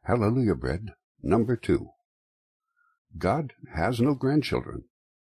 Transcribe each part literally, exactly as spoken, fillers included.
Hallelujah Bread, number two. God has no grandchildren.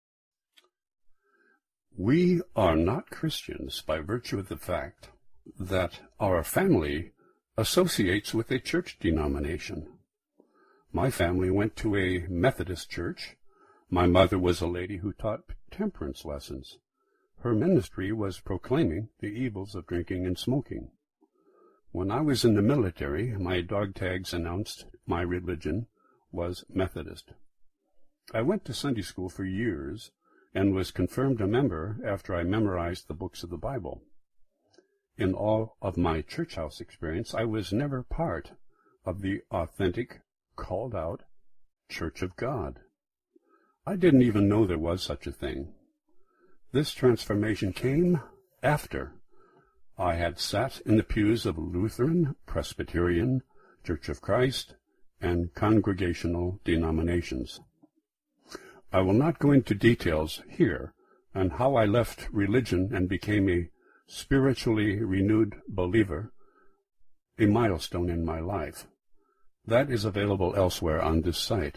We are not Christians by virtue of the fact that our family associates with a church denomination. My family went to a Methodist church. My mother was a lady who taught temperance lessons. Her ministry was proclaiming the evils of drinking and smoking. When I was in the military, my dog tags announced my religion was Methodist. I went to Sunday school for years and was confirmed a member after I memorized the books of the Bible. In all of my church house experience, I was never part of the authentic, called-out Church of God. I didn't even know there was such a thing. This transformation came after I had sat in the pews of Lutheran, Presbyterian, Church of Christ, and Congregational denominations. I will not go into details here on how I left religion and became a spiritually renewed believer, a milestone in my life. That is available elsewhere on this site.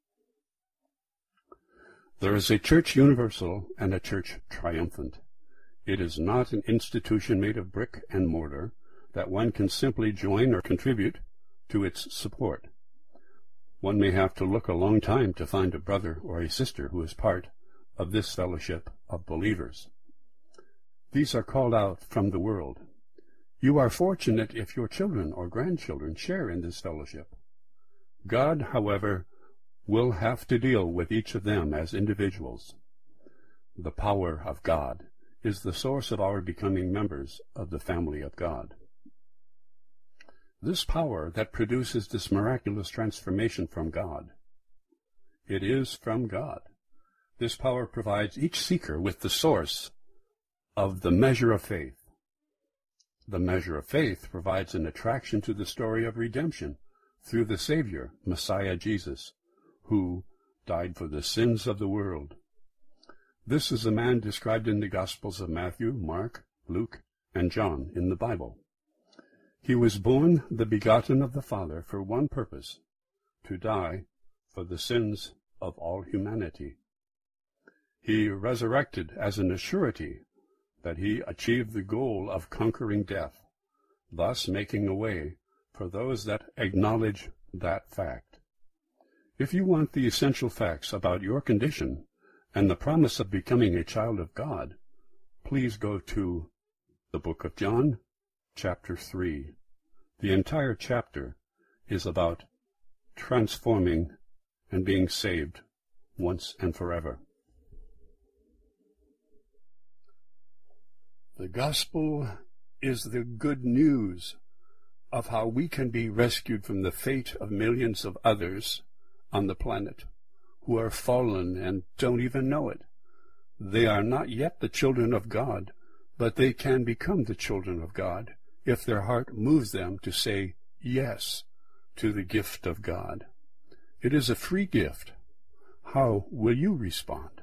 There is a church universal and a church triumphant. It is not an institution made of brick and mortar that one can simply join or contribute to its support. One may have to look a long time to find a brother or a sister who is part of this fellowship of believers. These are called out from the world. You are fortunate if your children or grandchildren share in this fellowship. God, however, will have to deal with each of them as individuals. The power of God is the source of our becoming members of the family of God. This power that produces this miraculous transformation from God, it is from God. This power provides each seeker with the source of the measure of faith. The measure of faith provides an attraction to the story of redemption through the Savior, Messiah Jesus, who died for the sins of the world. This is a man described in the Gospels of Matthew, Mark, Luke, and John in the Bible. He was born the begotten of the Father for one purpose, to die for the sins of all humanity. He resurrected as an assurity that he achieved the goal of conquering death, thus making a way for those that acknowledge that fact. If you want the essential facts about your condition and the promise of becoming a child of God, please go to the book of John, chapter three. The entire chapter is about transforming and being saved once and forever. The gospel is the good news of how we can be rescued from the fate of millions of others on the planet who are fallen and don't even know it. They are not yet the children of God, but they can become the children of God if their heart moves them to say yes to the gift of God. It is a free gift. How will you respond?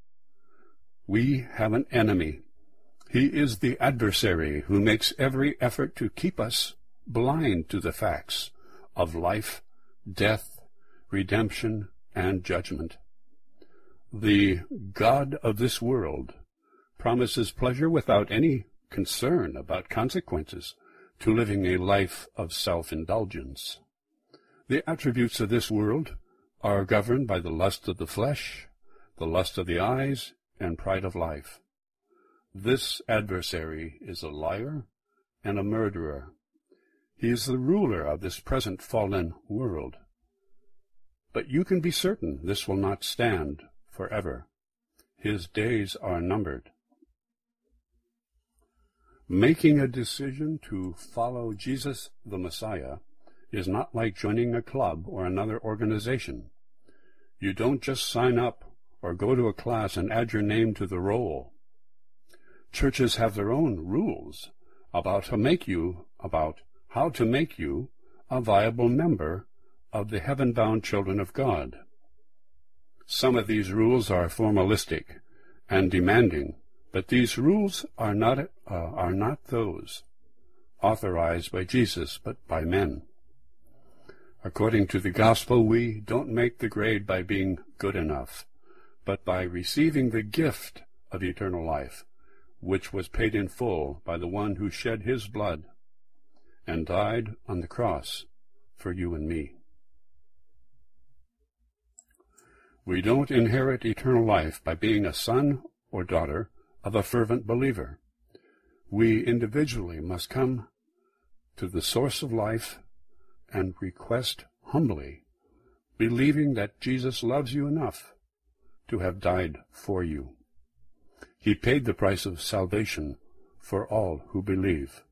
We have an enemy. He is the adversary who makes every effort to keep us blind to the facts of life, death, redemption, and judgment. The God of this world promises pleasure without any concern about consequences to living a life of self-indulgence. The attributes of this world are governed by the lust of the flesh, the lust of the eyes, and pride of life. This adversary is a liar and a murderer. He is the ruler of this present fallen world. But you can be certain this will not stand forever. His days are numbered. Making a decision to follow Jesus the Messiah is not like joining a club or another organization. You don't just sign up or go to a class and add your name to the roll. Churches have their own rules about how to make you about how to make you a viable member of the heaven-bound children of God. Some of these rules are formalistic and demanding, but these rules are not uh, are not those authorized by Jesus, but by men. According to the gospel, we don't make the grade by being good enough, but by receiving the gift of eternal life, which was paid in full by the one who shed his blood and died on the cross for you and me. We don't inherit eternal life by being a son or daughter of a fervent believer. We individually must come to the source of life and request humbly, believing that Jesus loves you enough to have died for you. He paid the price of salvation for all who believe.